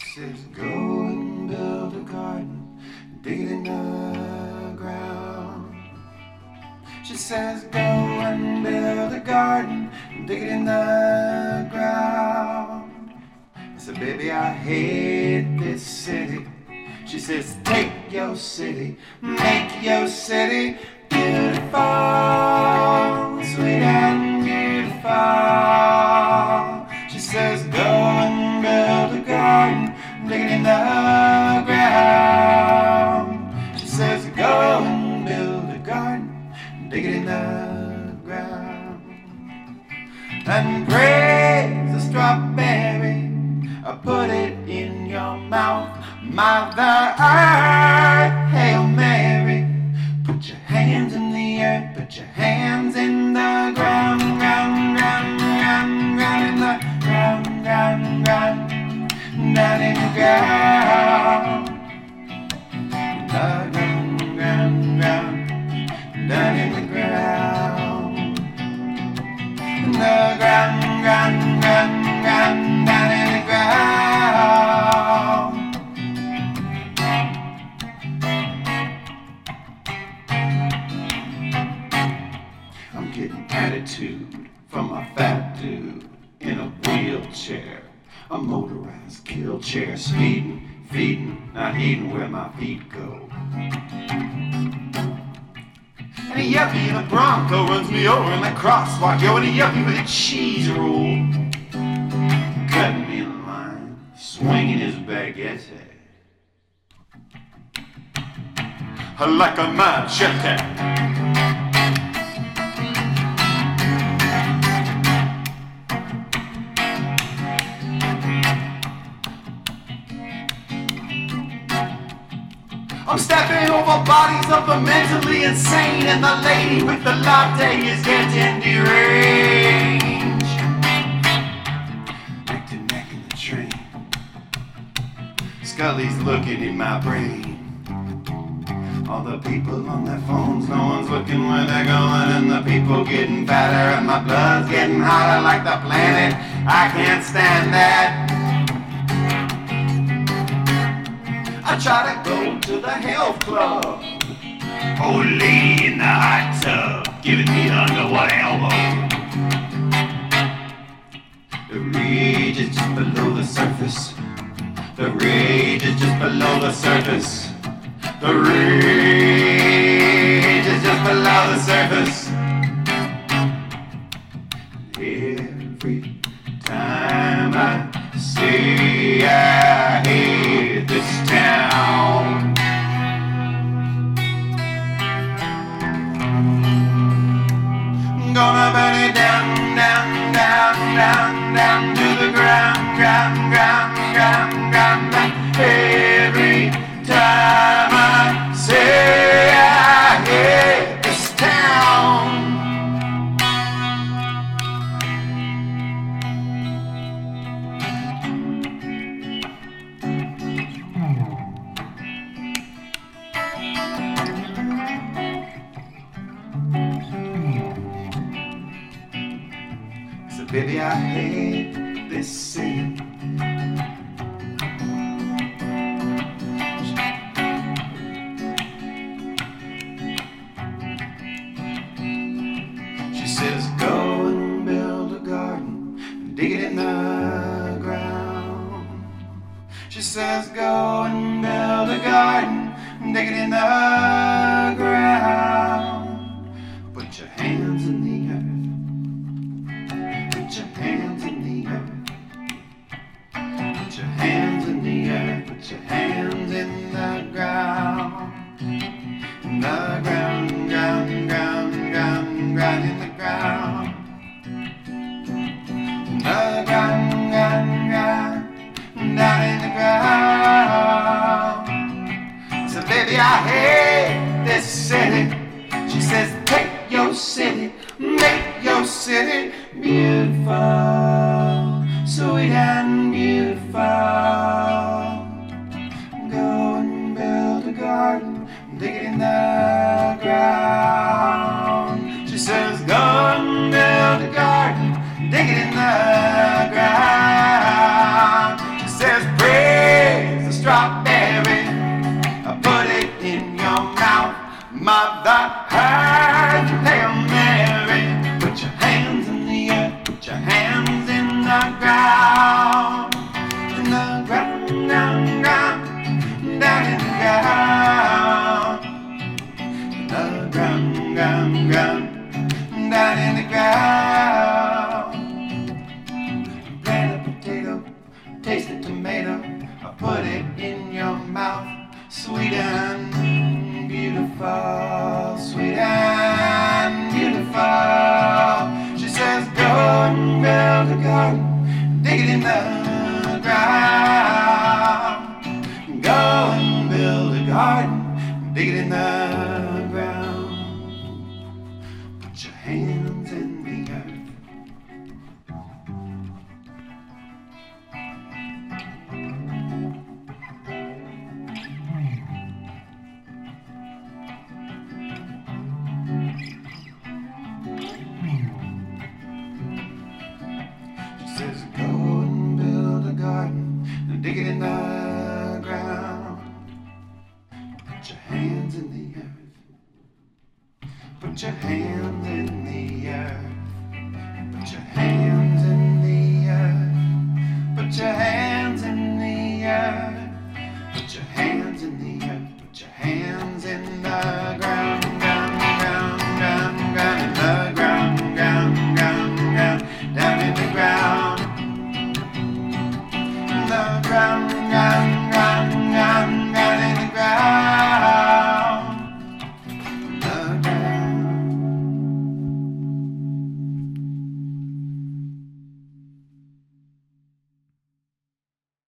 says, go and build a garden, dig it in the ground. She says, go and build a garden, dig it in the ground. I said, baby, I hate this city. She says, take your city, make your city beautiful, sweet and beautiful. She says, go and build a garden, dig it in the ground. She says, go and build a garden, dig it in the ground. And praise the strawberry, put it in your mouth, Mother Earth, Hail Mary. Put your hands in the earth, put your hands in the ground, ground, ground, ground, ground, in the ground, ground, ground, down in the ground, ground, ground, ground, down in the ground, in the ground, ground, ground, ground, down in the ground. I'm getting attitude from a fat dude in a wheelchair, a motorized kill chair, speeding, feeding, not heeding where my feet go. And a yuppie in a Bronco runs me over in the crosswalk, yo, and a yuppie with a cheese roll, cutting me in line, swinging his baguette like a machete. I'm stepping over bodies of the mentally insane, and the lady with the latte is getting deranged. Neck to neck in the train, Scully's looking in my brain. All the people on their phones, no one's looking where they're going, and the people getting fatter, and my blood's getting hotter like the planet. I can't stand that. I try to go to the health club. Old lady in the hot tub, giving me the underwater elbow. The rage is just below the surface. The rage is just below the surface. The rage is just below the surface. Every time I say I hate this town, I'm gonna burn it down, down, down, down, down to the ground, ground, ground, ground, ground, ground. Every time I say I hate this town. So baby, I hate this city. She says, go and build a garden, dig it in the ground. She says, go and build a garden, dig it in the ground. Put your hands in the earth. Put your hands in the earth. Put your hands in the earth. Put your hands in the ground. In the ground, ground, ground, ground, ground, in the ground. In the ground, ground, ground, down in the ground. So baby, I hate this city. She says, take your city, make your city beautiful, sweet and beautiful. Go and tomato, I'll put it in your mouth. Sweet and beautiful, sweet and beautiful. She says, go and build a garden, dig it in the ground. Go and build a garden, dig it in the ground. Put your hands in the earth. Says go and build a garden and dig it in the ground. Put your hands in the earth. Put your hands in the earth.